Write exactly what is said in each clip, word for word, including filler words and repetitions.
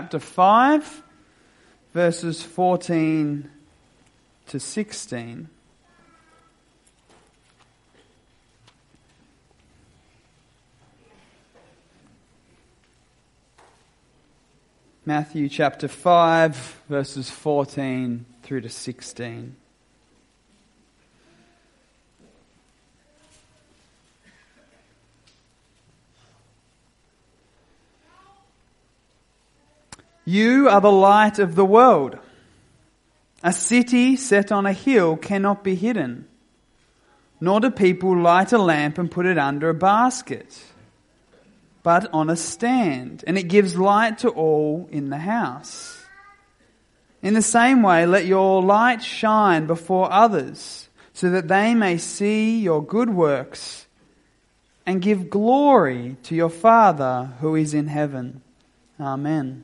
Chapter five, verses fourteen to sixteen. Matthew chapter five, verses fourteen through to sixteen. You are the light of the world. A city set on a hill cannot be hidden, nor do people light a lamp and put it under a basket, but on a stand, and it gives light to all in the house. In the same way, let your light shine before others, so that they may see your good works and give glory to your Father who is in heaven. Amen.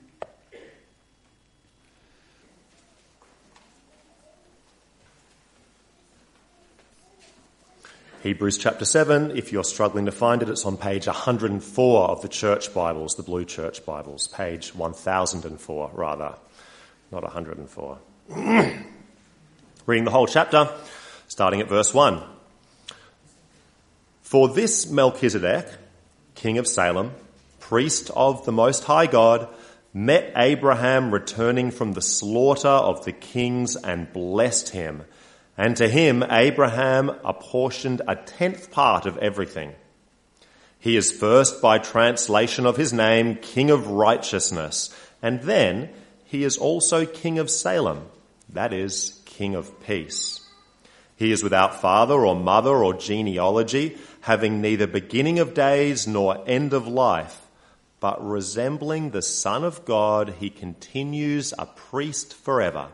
Hebrews chapter seven, if you're struggling to find it, it's on page one hundred four of the church Bibles, the blue church Bibles, page one thousand four rather, not one hundred four. Reading the whole chapter, starting at verse one. For this Melchizedek, king of Salem, priest of the Most High God, met Abraham returning from the slaughter of the kings and blessed him. And to him, Abraham apportioned a tenth part of everything. He is first, by translation of his name, King of Righteousness, and then he is also King of Salem, that is, King of Peace. He is without father or mother or genealogy, having neither beginning of days nor end of life, but resembling the Son of God, he continues a priest forever.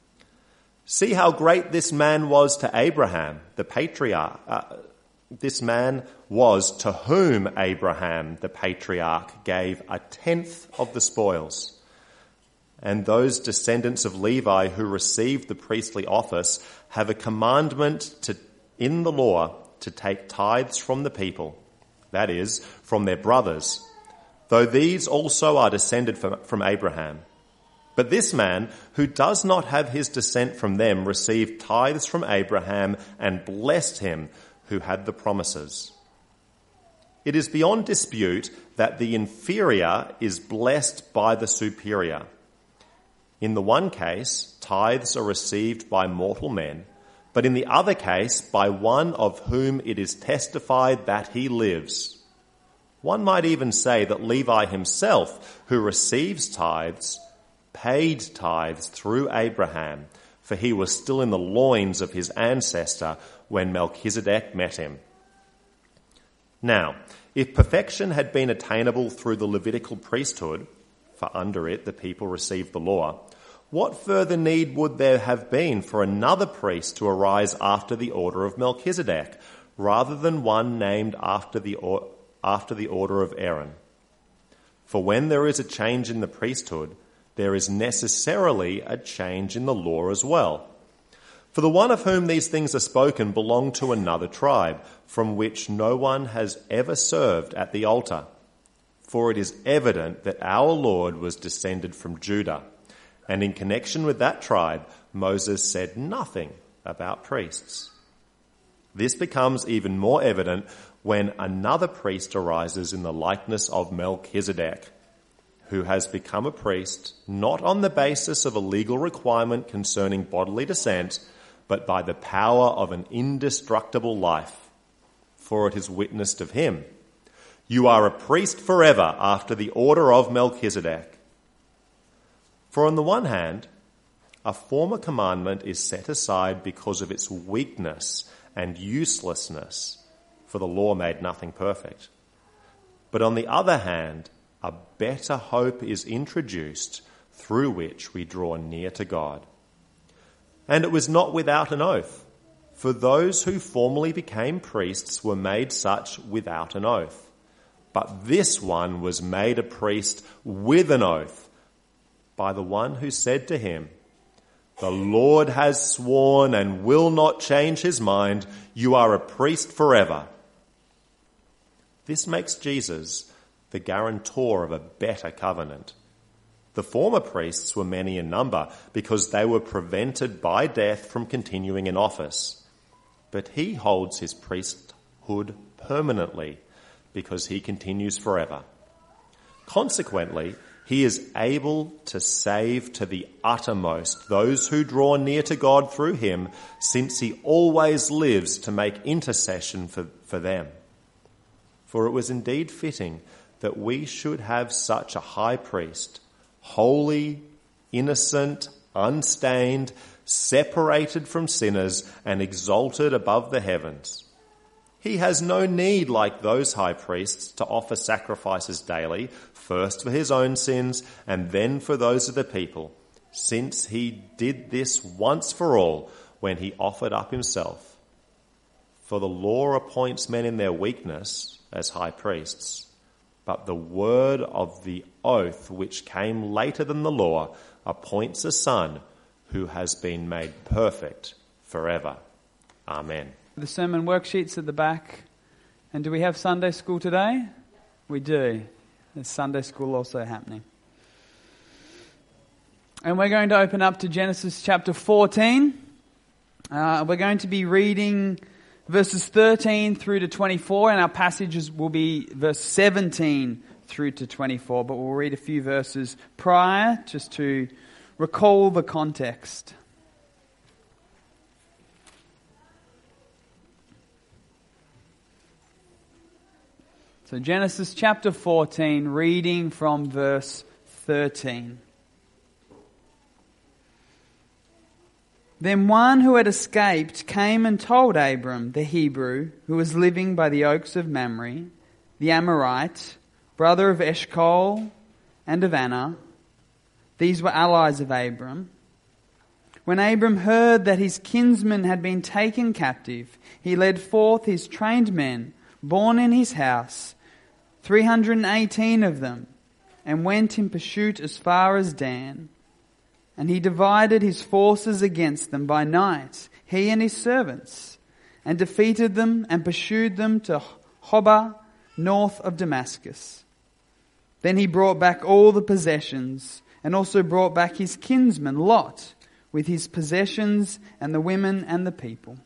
See how great this man was to Abraham, the patriarch. Uh, this man was to whom Abraham, the patriarch, gave a tenth of the spoils. And those descendants of Levi who received the priestly office have a commandment to, in the law to take tithes from the people, that is, from their brothers, though these also are descended from, from Abraham. But this man, who does not have his descent from them, received tithes from Abraham and blessed him who had the promises. It is beyond dispute that the inferior is blessed by the superior. In the one case, tithes are received by mortal men, but in the other case, by one of whom it is testified that he lives. One might even say that Levi himself, who receives tithes, paid tithes through Abraham, for he was still in the loins of his ancestor when Melchizedek met him. Now, if perfection had been attainable through the Levitical priesthood, for under it the people received the law, what further need would there have been for another priest to arise after the order of Melchizedek, rather than one named after the, or- after the order of Aaron? For when there is a change in the priesthood, there is necessarily a change in the law as well. For the one of whom these things are spoken belonged to another tribe, from which no one has ever served at the altar. For it is evident that our Lord was descended from Judah, and in connection with that tribe, Moses said nothing about priests. This becomes even more evident when another priest arises in the likeness of Melchizedek, who has become a priest not on the basis of a legal requirement concerning bodily descent, but by the power of an indestructible life. For it is witnessed of him, you are a priest forever after the order of Melchizedek. For on the one hand, a former commandment is set aside because of its weakness and uselessness, for the law made nothing perfect. But on the other hand, a better hope is introduced through which we draw near to God. And it was not without an oath, for those who formerly became priests were made such without an oath. But this one was made a priest with an oath by the one who said to him, the Lord has sworn and will not change his mind, you are a priest forever. This makes Jesus the guarantor of a better covenant. The former priests were many in number because they were prevented by death from continuing in office. But he holds his priesthood permanently because he continues forever. Consequently, he is able to save to the uttermost those who draw near to God through him, since he always lives to make intercession for, for them. For it was indeed fitting that we should have such a high priest, holy, innocent, unstained, separated from sinners, and exalted above the heavens. He has no need, like those high priests, to offer sacrifices daily, first for his own sins and then for those of the people, since he did this once for all when he offered up himself. For the law appoints men in their weakness as high priests, but the word of the oath, which came later than the law, appoints a son who has been made perfect forever. Amen. The sermon worksheets at the back. And do we have Sunday school today? We do. There's Sunday school also happening. And we're going to open up to Genesis chapter fourteen. Uh, we're going to be reading verses thirteen through to twenty-four, and our passages will be verse seventeen through to twenty-four, but we'll read a few verses prior just to recall the context. So Genesis chapter fourteen, reading from verse thirteen. Then one who had escaped came and told Abram, the Hebrew, who was living by the oaks of Mamre, the Amorite, brother of Eshcol and of Anna. These were allies of Abram. When Abram heard that his kinsman had been taken captive, he led forth his trained men, born in his house, three hundred eighteen of them, and went in pursuit as far as Dan. And he divided his forces against them by night, he and his servants, and defeated them and pursued them to Hobah, north of Damascus. Then he brought back all the possessions, and also brought back his kinsman Lot, with his possessions and the women and the people.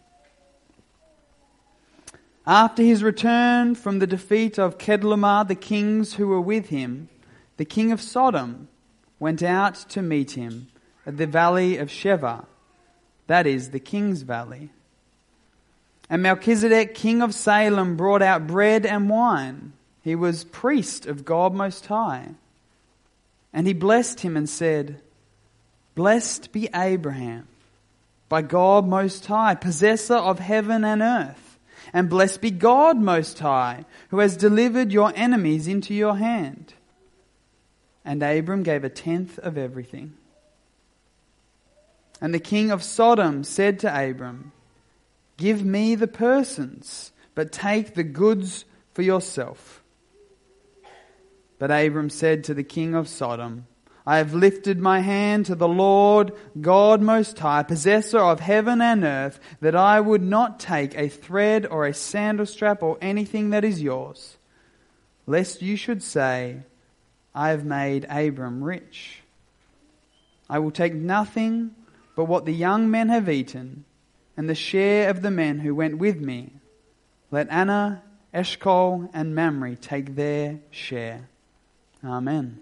After his return from the defeat of Kedorlaomer, the kings who were with him, the king of Sodom went out to meet him at the valley of Sheva, that is, the king's valley. And Melchizedek, king of Salem, brought out bread and wine. He was priest of God Most High. And he blessed him and said, Blessed be Abraham, by God Most High, possessor of heaven and earth. And blessed be God Most High, who has delivered your enemies into your hand. And Abram gave a tenth of everything. And the king of Sodom said to Abram, Give me the persons, but take the goods for yourself. But Abram said to the king of Sodom, I have lifted my hand to the Lord God Most High, possessor of heaven and earth, that I would not take a thread or a sandal strap or anything that is yours, lest you should say, I have made Abram rich. I will take nothing but what the young men have eaten, and the share of the men who went with me. Let Anna, Eshcol, and Mamre take their share. Amen.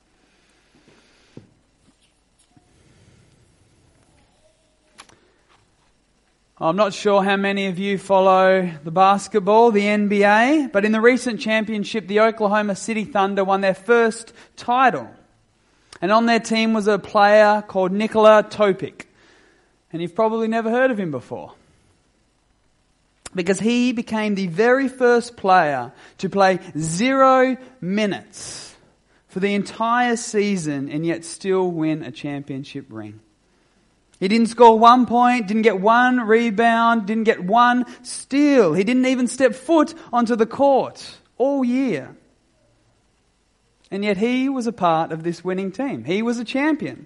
I'm not sure how many of you follow the basketball, the N B A, but in the recent championship, the Oklahoma City Thunder won their first title. And on their team was a player called Nikola Topic. And you've probably never heard of him before. Because he became the very first player to play zero minutes for the entire season and yet still win a championship ring. He didn't score one point, didn't get one rebound, didn't get one steal. He didn't even step foot onto the court all year. And yet he was a part of this winning team. He was a champion.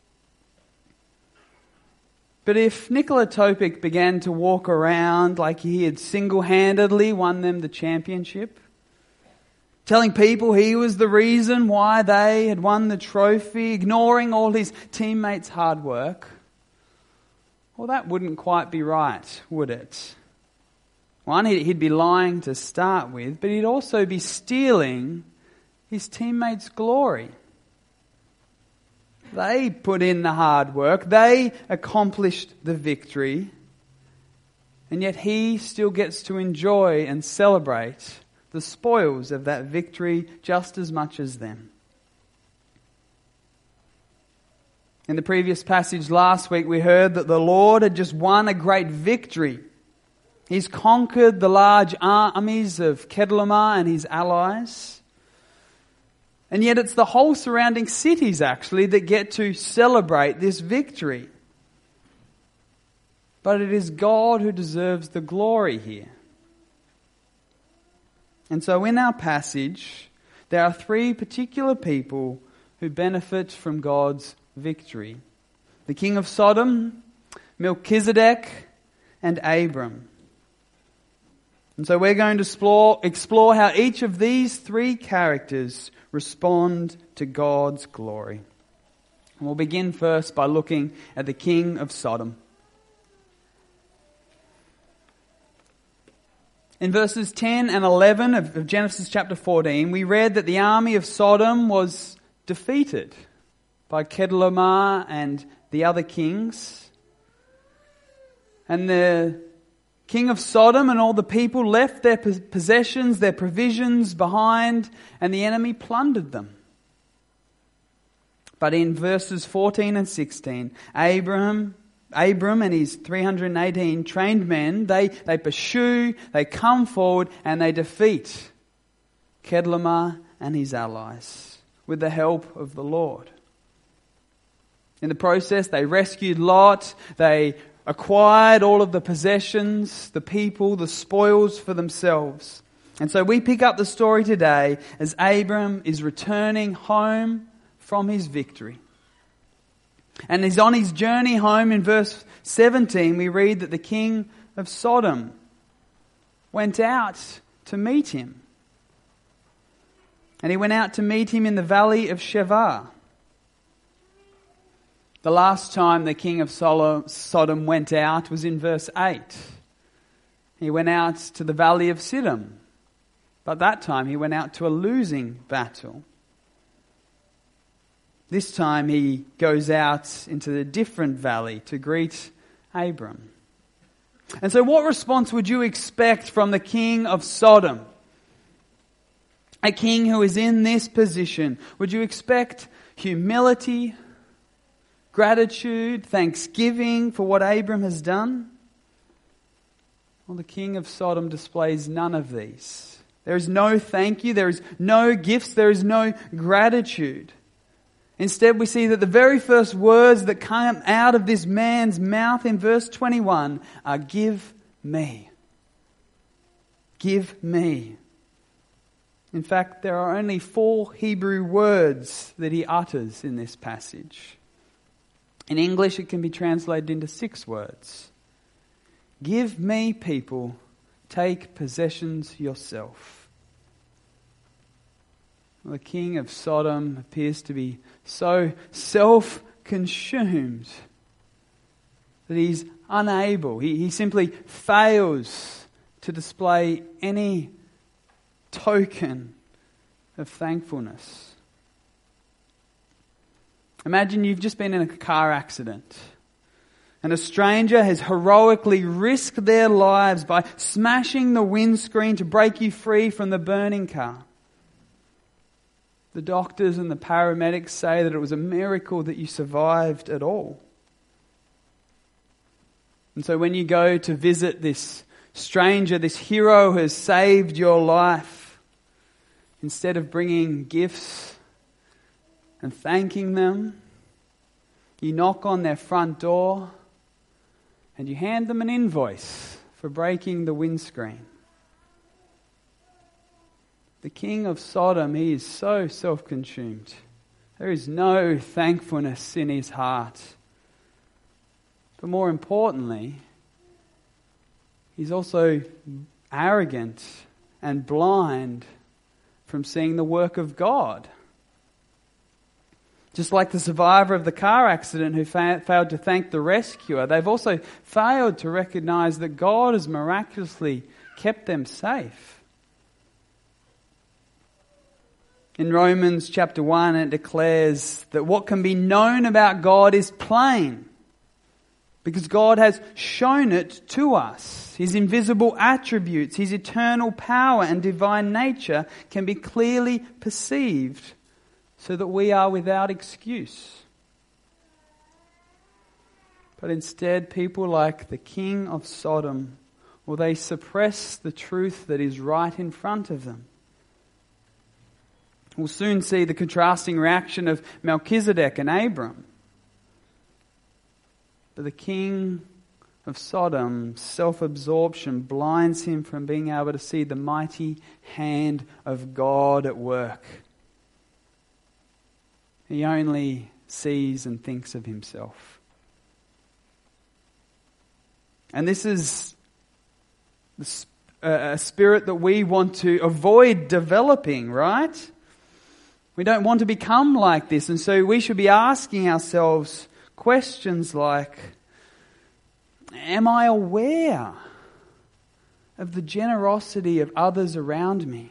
But if Nikola Topic began to walk around like he had single-handedly won them the championship, telling people he was the reason why they had won the trophy, ignoring all his teammates' hard work. Well, that wouldn't quite be right, would it? One, he'd be lying to start with, but he'd also be stealing his teammates' glory. They put in the hard work, they accomplished the victory, and yet he still gets to enjoy and celebrate the spoils of that victory just as much as them. In the previous passage last week, we heard that the Lord had just won a great victory. He's conquered the large armies of Kedorlaomer and his allies. And yet it's the whole surrounding cities actually that get to celebrate this victory. But it is God who deserves the glory here. And so in our passage, there are three particular people who benefit from God's victory. The king of Sodom, Melchizedek, and Abram. And so we're going to explore, explore how each of these three characters respond to God's glory. And we'll begin first by looking at the king of Sodom. In verses ten and eleven of Genesis chapter fourteen, we read that the army of Sodom was defeated by Kedorlaomer and the other kings. And the king of Sodom and all the people left their possessions, their provisions behind, and the enemy plundered them. But in verses fourteen and sixteen, Abraham Abram and his three hundred eighteen trained men, they, they pursue, they come forward and they defeat Kedorlaomer and his allies with the help of the Lord. In the process, they rescued Lot, they acquired all of the possessions, the people, the spoils for themselves. And so we pick up the story today as Abram is returning home from his victory. And he's on his journey home. In verse seventeen, we read that the king of Sodom went out to meet him. And he went out to meet him in the valley of Shaveh. The last time the king of Sodom went out was in verse eight. He went out to the valley of Siddim. But that time he went out to a losing battle. This time he goes out into a different valley to greet Abram. And so what response would you expect from the king of Sodom? A king who is in this position. Would you expect humility, gratitude, thanksgiving for what Abram has done? Well, the king of Sodom displays none of these. There is no thank you, there is no gifts, there is no gratitude. Instead, we see that the very first words that come out of this man's mouth in verse twenty-one are, "Give me. Give me." In fact, there are only four Hebrew words that he utters in this passage. In English, it can be translated into six words. Give me, people, take possessions yourself. The king of Sodom appears to be so self-consumed that he's unable, he, he simply fails to display any token of thankfulness. Imagine you've just been in a car accident and a stranger has heroically risked their lives by smashing the windscreen to break you free from the burning car. The doctors and the paramedics say that it was a miracle that you survived at all. And so when you go to visit this stranger, this hero who has saved your life, instead of bringing gifts and thanking them, you knock on their front door and you hand them an invoice for breaking the windscreen. The king of Sodom, he is so self-consumed. There is no thankfulness in his heart. But more importantly, he's also arrogant and blind from seeing the work of God. Just like the survivor of the car accident who fa- failed to thank the rescuer, they've also failed to recognize that God has miraculously kept them safe. In Romans chapter one, it declares that what can be known about God is plain, because God has shown it to us. His invisible attributes, His eternal power and divine nature can be clearly perceived, so that we are without excuse. But instead, people like the king of Sodom, well, they suppress the truth that is right in front of them. We'll soon see the contrasting reaction of Melchizedek and Abram. But the king of Sodom's self-absorption blinds him from being able to see the mighty hand of God at work. He only sees and thinks of himself. And this is a spirit that we want to avoid developing, right? We don't want to become like this, and so we should be asking ourselves questions like, am I aware of the generosity of others around me?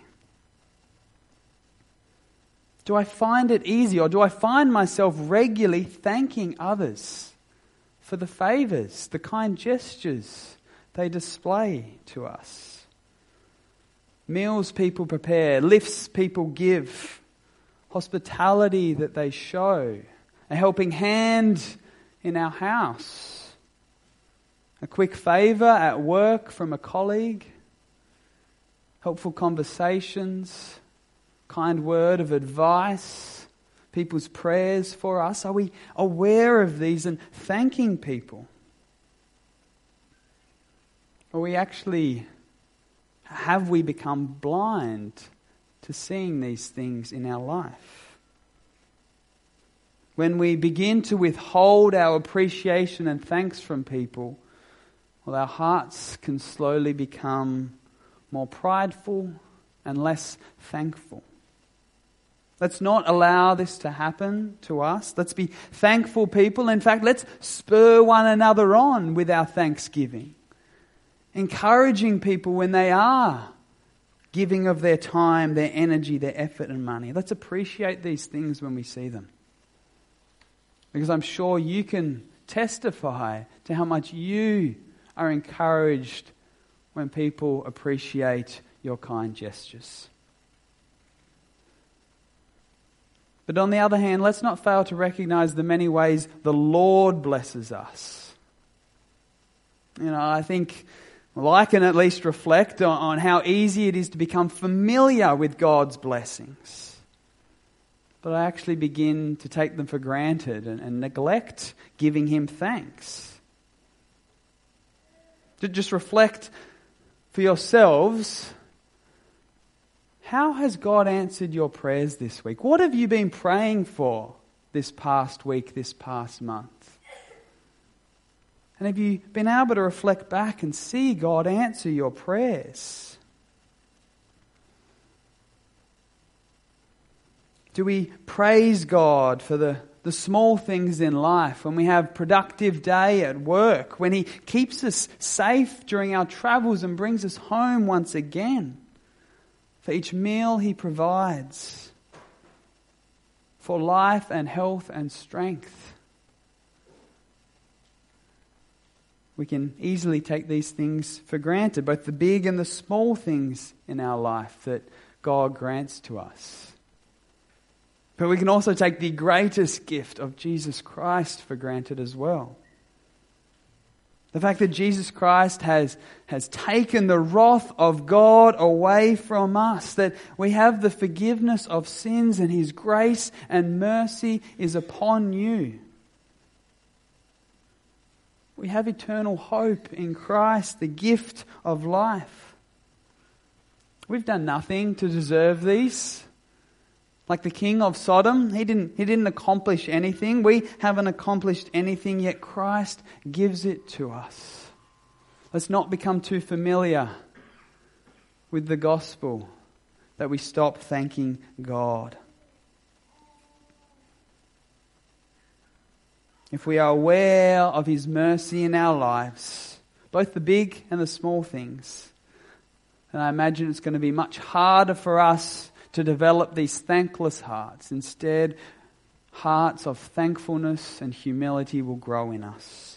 Do I find it easy, or do I find myself regularly thanking others for the favours, the kind gestures they display to us? Meals people prepare, lifts people give, hospitality that they show, a helping hand in our house, a quick favour at work from a colleague, helpful conversations, kind word of advice, people's prayers for us. Are we aware of these and thanking people? Or we actually, have we become blind to seeing these things in our life? When we begin to withhold our appreciation and thanks from people, well, our hearts can slowly become more prideful and less thankful. Let's not allow this to happen to us. Let's be thankful people. In fact, let's spur one another on with our thanksgiving, encouraging people when they are giving of their time, their energy, their effort and money. Let's appreciate these things when we see them, because I'm sure you can testify to how much you are encouraged when people appreciate your kind gestures. But on the other hand, let's not fail to recognize the many ways the Lord blesses us. You know, I think, well, I can at least reflect on, on how easy it is to become familiar with God's blessings. But I actually begin to take them for granted and, and neglect giving Him thanks. To just reflect for yourselves, how has God answered your prayers this week? What have you been praying for this past week, this past month? And have you been able to reflect back and see God answer your prayers? Do we praise God for the, the small things in life, when we have a productive day at work, when He keeps us safe during our travels and brings us home once again? For each meal He provides, for life and health and strength. We can easily take these things for granted, both the big and the small things in our life that God grants to us. But we can also take the greatest gift of Jesus Christ for granted as well. The fact that Jesus Christ has, has taken the wrath of God away from us, that we have the forgiveness of sins and His grace and mercy is upon you. We have eternal hope in Christ, the gift of life. We've done nothing to deserve these. Like the king of Sodom, he didn't, he didn't accomplish anything. We haven't accomplished anything, yet Christ gives it to us. Let's not become too familiar with the gospel, that we stop thanking God. If we are aware of His mercy in our lives, both the big and the small things, then I imagine it's going to be much harder for us to develop these thankless hearts. Instead, hearts of thankfulness and humility will grow in us.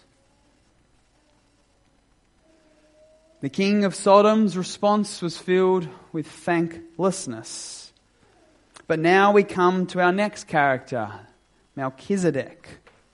The king of Sodom's response was filled with thanklessness. But now we come to our next character, Melchizedek.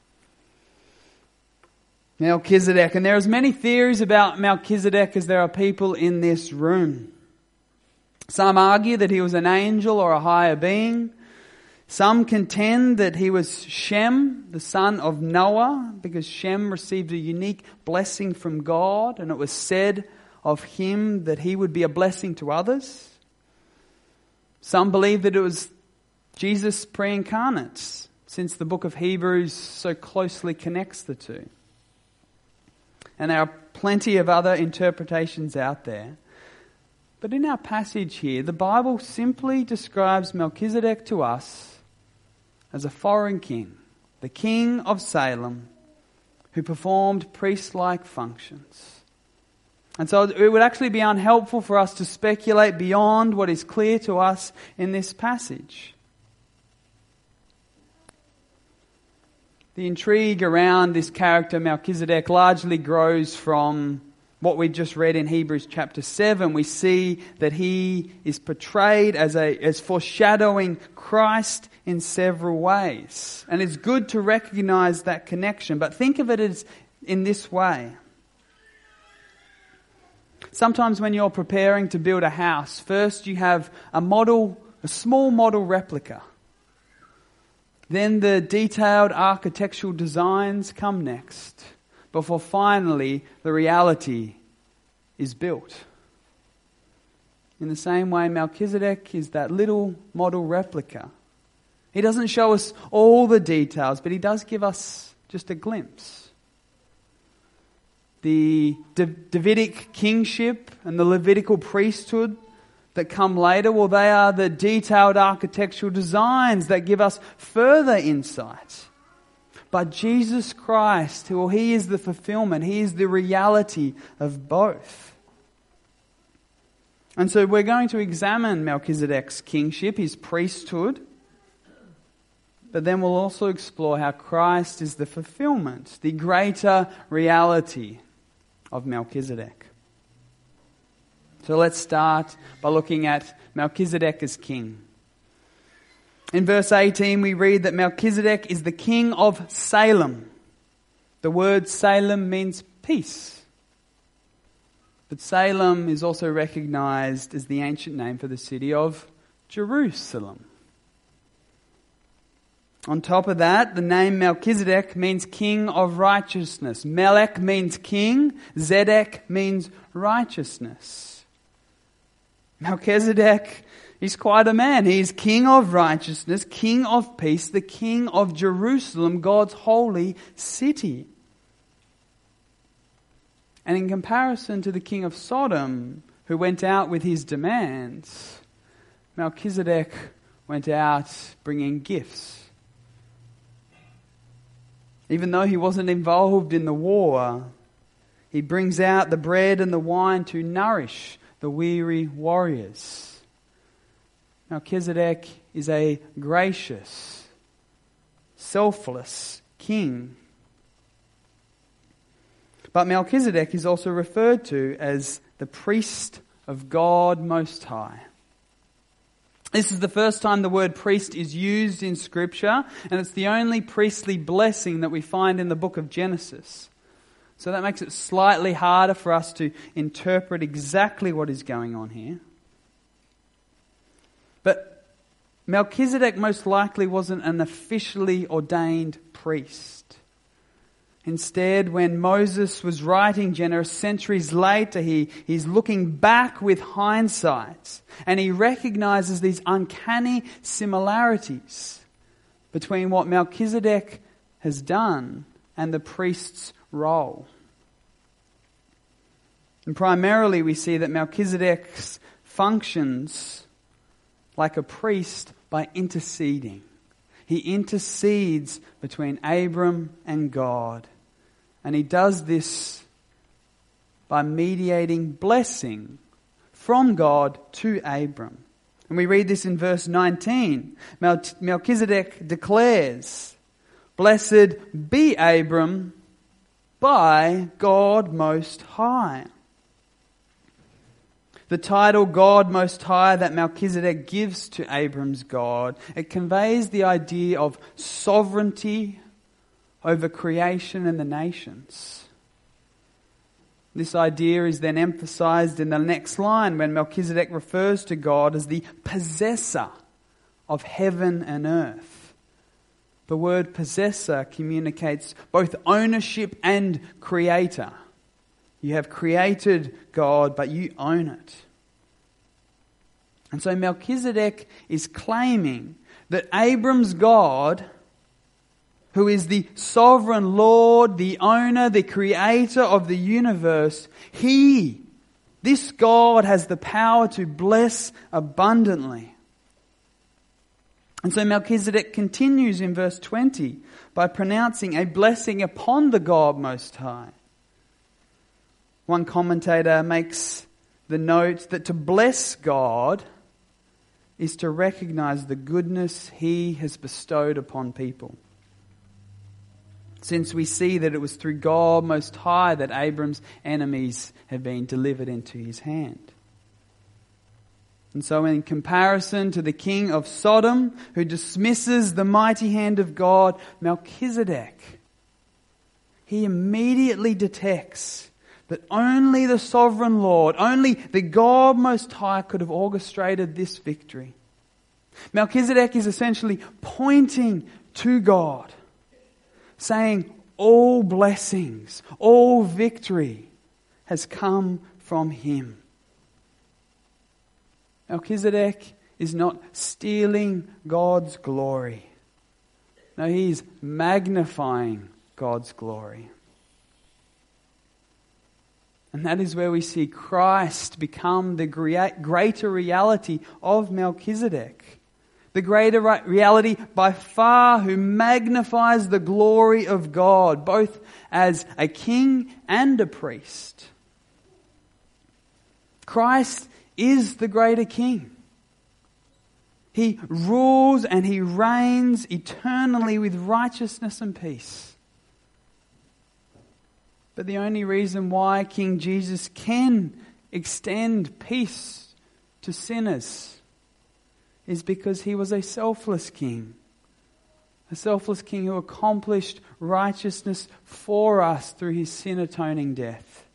Melchizedek. And there are as many theories about Melchizedek as there are people in this room. Some argue that he was an angel or a higher being. Some contend that he was Shem, the son of Noah, because Shem received a unique blessing from God, and it was said of him that he would be a blessing to others. Some believe that it was Jesus pre-incarnate, since the book of Hebrews so closely connects the two. And there are plenty of other interpretations out there. But in our passage here, the Bible simply describes Melchizedek to us as a foreign king, the king of Salem, who performed priest-like functions. And so it would actually be unhelpful for us to speculate beyond what is clear to us in this passage. The intrigue around this character Melchizedek largely grows from what we just read in Hebrews chapter seven. We see that he is portrayed as a as foreshadowing Christ in several ways. And it's good to recognize that connection, but think of it as in this way. Sometimes when you're preparing to build a house, first you have a model, a small model replica. Then the detailed architectural designs come next, before finally the reality is built. In the same way, Melchizedek is that little model replica. He doesn't show us all the details, but he does give us just a glimpse. The Davidic kingship and the Levitical priesthood that come later, well, they are the detailed architectural designs that give us further insight. But Jesus Christ, well, He is the fulfillment. He is the reality of both. And so we're going to examine Melchizedek's kingship, his priesthood, but then we'll also explore how Christ is the fulfillment, the greater reality of Melchizedek. So let's start by looking at Melchizedek as king. In verse eighteen, we read that Melchizedek is the king of Salem. The word Salem means peace. But Salem is also recognized as the ancient name for the city of Jerusalem. On top of that, the name Melchizedek means king of righteousness. Melech means king. Zedek means righteousness. Melchizedek is quite a man. He is king of righteousness, king of peace, the king of Jerusalem, God's holy city. And in comparison to the king of Sodom, who went out with his demands, Melchizedek went out bringing gifts. Even though he wasn't involved in the war, he brings out the bread and the wine to nourish the weary warriors. Melchizedek is a gracious, selfless king. But Melchizedek is also referred to as the priest of God Most High. This is the first time the word priest is used in Scripture, and it's the only priestly blessing that we find in the book of Genesis. So that makes it slightly harder for us to interpret exactly what is going on here. But Melchizedek most likely wasn't an officially ordained priest. Instead, when Moses was writing Genesis centuries later, he, he's looking back with hindsight, and he recognizes these uncanny similarities between what Melchizedek has done and the priest's role. And primarily we see that Melchizedek's functions like a priest by interceding. He intercedes between Abram and God. And he does this by mediating blessing from God to Abram. And we read this in verse nineteen. Melchizedek declares, "Blessed be Abram by God Most High." The title God Most High that Melchizedek gives to Abram's God, it conveys the idea of sovereignty over creation and the nations. This idea is then emphasized in the next line when Melchizedek refers to God as the possessor of heaven and earth. The word possessor communicates both ownership and creator. You have created God, but you own it. And so Melchizedek is claiming that Abram's God, who is the sovereign Lord, the owner, the creator of the universe, he, this God, has the power to bless abundantly. And so Melchizedek continues in verse twenty by pronouncing a blessing upon the God Most High. One commentator makes the note that to bless God is to recognize the goodness He has bestowed upon people. Since we see that it was through God Most High that Abram's enemies have been delivered into his hand. And so in comparison to the king of Sodom, who dismisses the mighty hand of God, Melchizedek, he immediately detects that only the sovereign Lord, only the God Most High could have orchestrated this victory. Melchizedek is essentially pointing to God, saying all blessings, all victory has come from Him. Melchizedek is not stealing God's glory. No, he is magnifying God's glory. And that is where we see Christ become the greater reality of Melchizedek. The greater reality by far who magnifies the glory of God, both as a king and a priest. Christ is the greater king. He rules and He reigns eternally with righteousness and peace. But the only reason why King Jesus can extend peace to sinners is because He was a selfless king. A selfless king who accomplished righteousness for us through His sin-atoning death.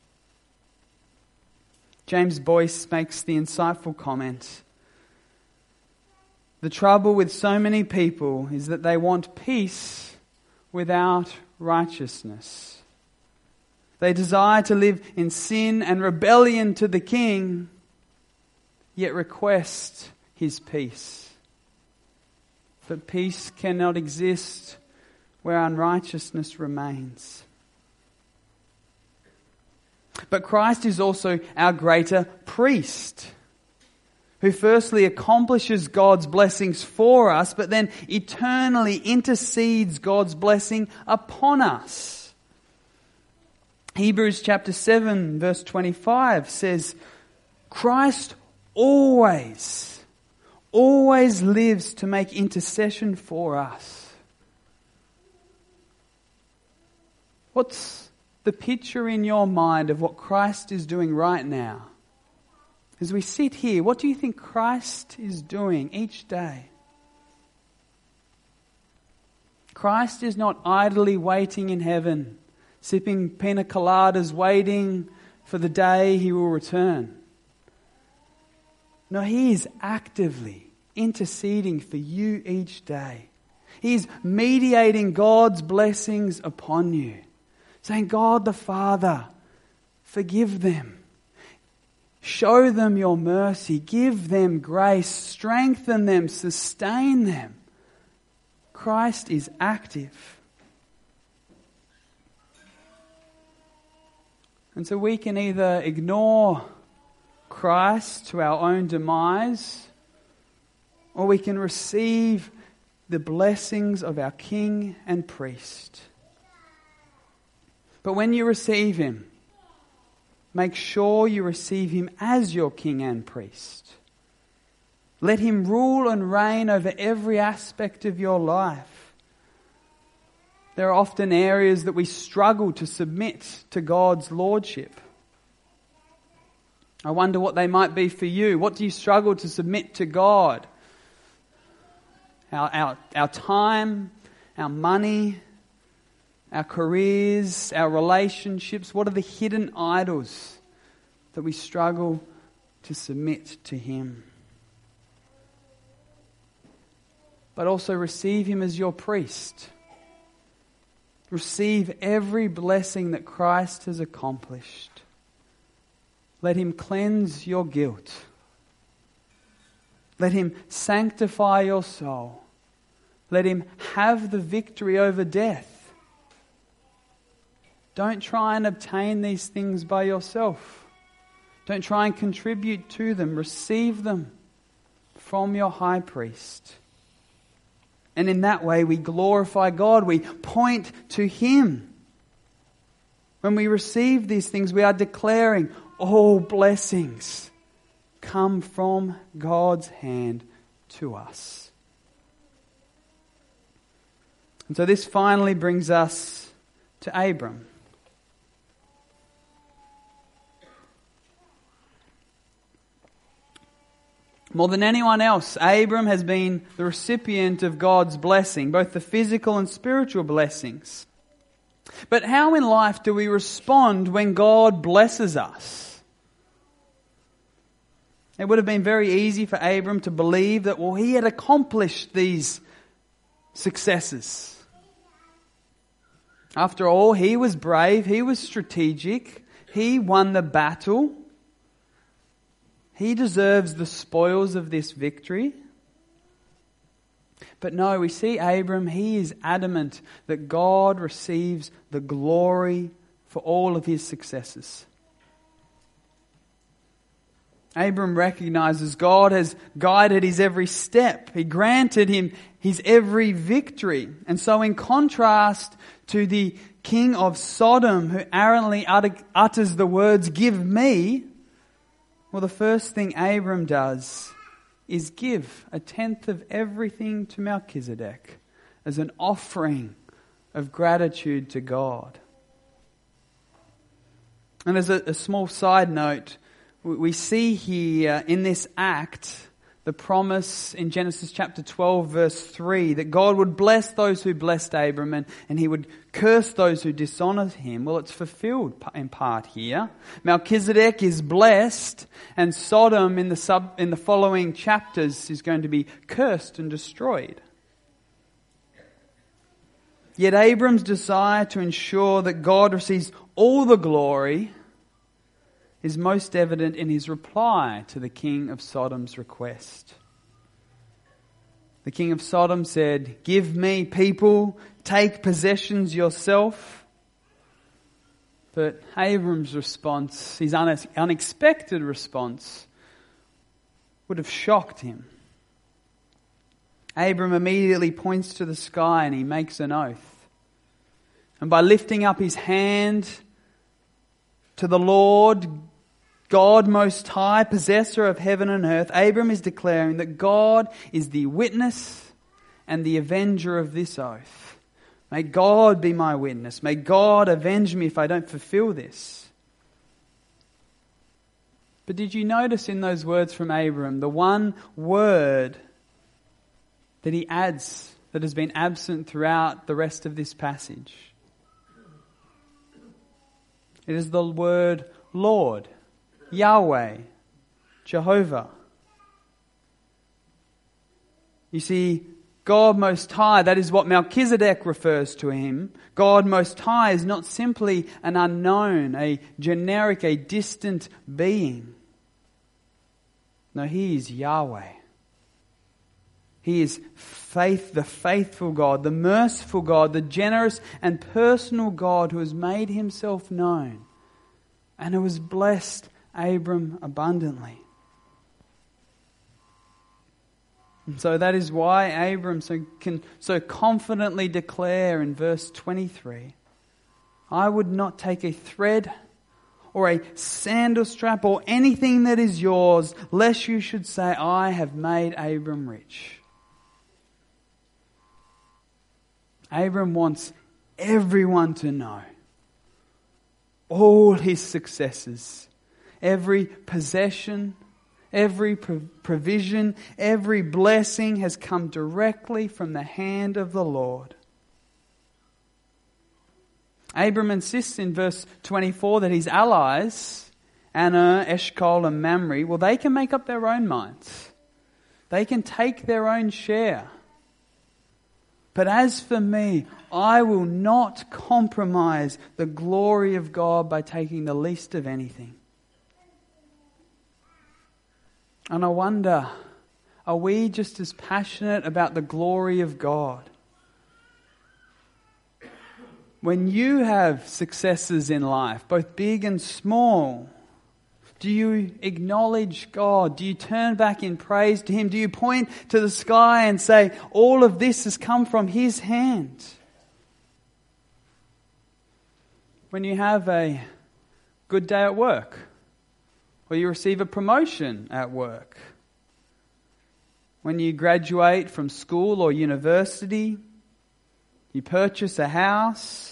James Boyce makes the insightful comment, "The trouble with so many people is that they want peace without righteousness. They desire to live in sin and rebellion to the King, yet request His peace. But peace cannot exist where unrighteousness remains." But Christ is also our greater priest, who firstly accomplishes God's blessings for us, but then eternally intercedes God's blessing upon us. Hebrews chapter seven verse twenty-five says, Christ always, always lives to make intercession for us. What's the picture in your mind of what Christ is doing right now? As we sit here, what do you think Christ is doing each day? Christ is not idly waiting in heaven, sipping pina coladas, waiting for the day He will return. No, He is actively interceding for you each day. He is mediating God's blessings upon you, saying, God the Father, forgive them. Show them your mercy. Give them grace. Strengthen them. Sustain them. Christ is active. And so we can either ignore Christ to our own demise, or we can receive the blessings of our King and Priest. But when you receive Him, make sure you receive Him as your King and Priest. Let Him rule and reign over every aspect of your life. There are often areas that we struggle to submit to God's lordship. I wonder what they might be for you. What do you struggle to submit to God? Our, our, our time, our money, our careers, our relationships. What are the hidden idols that we struggle to submit to Him? But also receive Him as your priest. Receive every blessing that Christ has accomplished. Let Him cleanse your guilt. Let Him sanctify your soul. Let Him have the victory over death. Don't try and obtain these things by yourself. Don't try and contribute to them. Receive them from your high priest. And in that way we glorify God. We point to Him. When we receive these things, we are declaring all blessings come from God's hand to us. And so this finally brings us to Abram. More than anyone else, Abram has been the recipient of God's blessing, both the physical and spiritual blessings. But how in life do we respond when God blesses us? It would have been very easy for Abram to believe that, well, he had accomplished these successes. After all, he was brave, he was strategic, he won the battle. He deserves the spoils of this victory. But no, we see Abram, he is adamant that God receives the glory for all of his successes. Abram recognizes God has guided his every step. He granted him his every victory. And so in contrast to the king of Sodom who arrogantly utters the words, "Give me," well, the first thing Abram does is give a tenth of everything to Melchizedek as an offering of gratitude to God. And as a, a small side note, we see here in this act the promise in Genesis chapter twelve verse three that God would bless those who blessed Abram and, and He would curse those who dishonored him. Well, it's fulfilled in part here. Melchizedek is blessed, and Sodom in the sub in the following chapters is going to be cursed and destroyed. Yet Abram's desire to ensure that God receives all the glory is most evident in his reply to the king of Sodom's request. The king of Sodom said, "Give me people, take possessions yourself." But Abram's response, his unexpected response, would have shocked him. Abram immediately points to the sky and he makes an oath. And by lifting up his hand to the Lord, God Most High, possessor of heaven and earth, Abram is declaring that God is the witness and the avenger of this oath. May God be my witness. May God avenge me if I don't fulfill this. But did you notice in those words from Abram, the one word that he adds that has been absent throughout the rest of this passage? It is the word Lord, Yahweh, Jehovah. You see, God Most High, that is what Melchizedek refers to him. God Most High is not simply an unknown, a generic, a distant being. No, He is Yahweh. He is faith, the faithful God, the merciful God, the generous and personal God who has made Himself known and who has blessed Abram abundantly. And so that is why Abram so can so confidently declare in verse twenty-three, I would not take a thread or a sandal strap or anything that is yours, lest you should say, I have made Abram rich. Abram wants everyone to know all his successes, every possession, every provision, every blessing has come directly from the hand of the Lord. Abram insists in verse twenty-four that his allies, Aner, Eshcol and Mamre, well, they can make up their own minds. They can take their own share. But as for me, I will not compromise the glory of God by taking the least of anything. And I wonder, are we just as passionate about the glory of God? When you have successes in life, both big and small, do you acknowledge God? Do you turn back in praise to Him? Do you point to the sky and say, all of this has come from His hand? When you have a good day at work, or you receive a promotion at work, when you graduate from school or university, you purchase a house,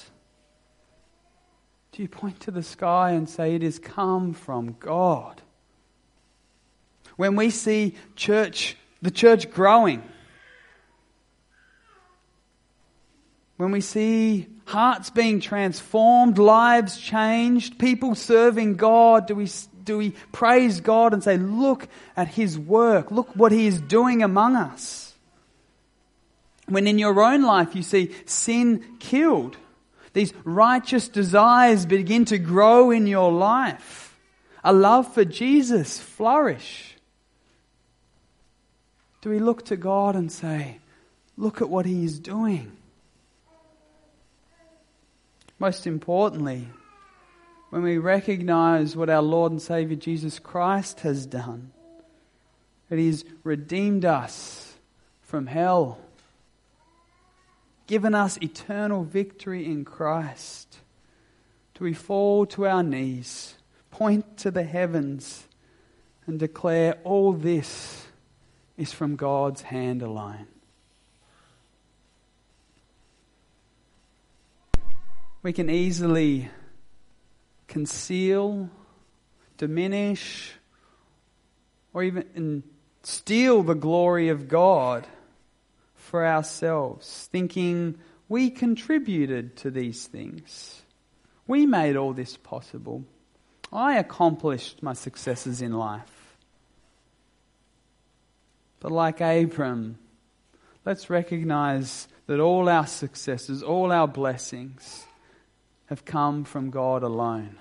do you point to the sky and say, it has come from God? When we see church, the church growing, when we see hearts being transformed, lives changed, people serving God, do we, do we praise God and say, look at His work, look what He is doing among us? When in your own life you see sin killed, these righteous desires begin to grow in your life, a love for Jesus flourish, do we look to God and say, look at what He is doing? Most importantly, when we recognize what our Lord and Saviour Jesus Christ has done, that He has redeemed us from hell, given us eternal victory in Christ, do we fall to our knees, point to the heavens, and declare all this is from God's hand alone? We can easily conceal, diminish, or even steal the glory of God for ourselves, thinking we contributed to these things. We made all this possible. I accomplished my successes in life. But like Abram, let's recognize that all our successes, all our blessings have come from God alone.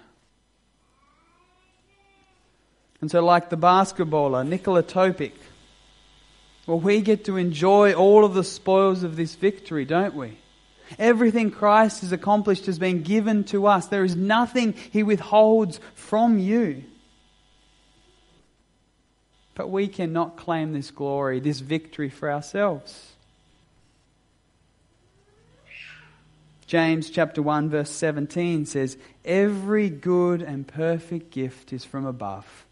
And so like the basketballer, Nikola Topic, well, we get to enjoy all of the spoils of this victory, don't we? Everything Christ has accomplished has been given to us. There is nothing He withholds from you. But we cannot claim this glory, this victory for ourselves. James chapter one verse seventeen says, every good and perfect gift is from above.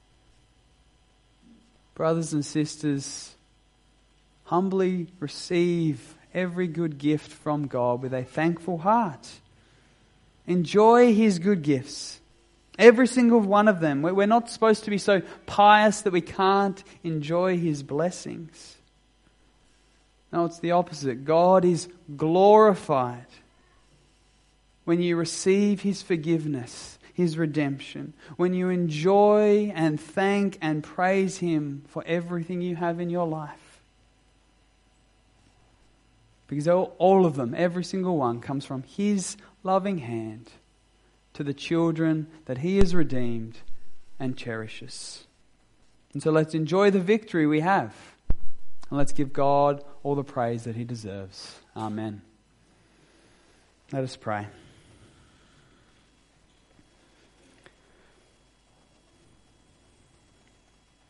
Brothers and sisters, humbly receive every good gift from God with a thankful heart. Enjoy His good gifts. Every single one of them. We're not supposed to be so pious that we can't enjoy His blessings. No, it's the opposite. God is glorified when you receive His forgiveness, His redemption, when you enjoy and thank and praise Him for everything you have in your life. Because all of them, every single one, comes from His loving hand to the children that He has redeemed and cherishes. And so let's enjoy the victory we have. And let's give God all the praise that He deserves. Amen. Let us pray.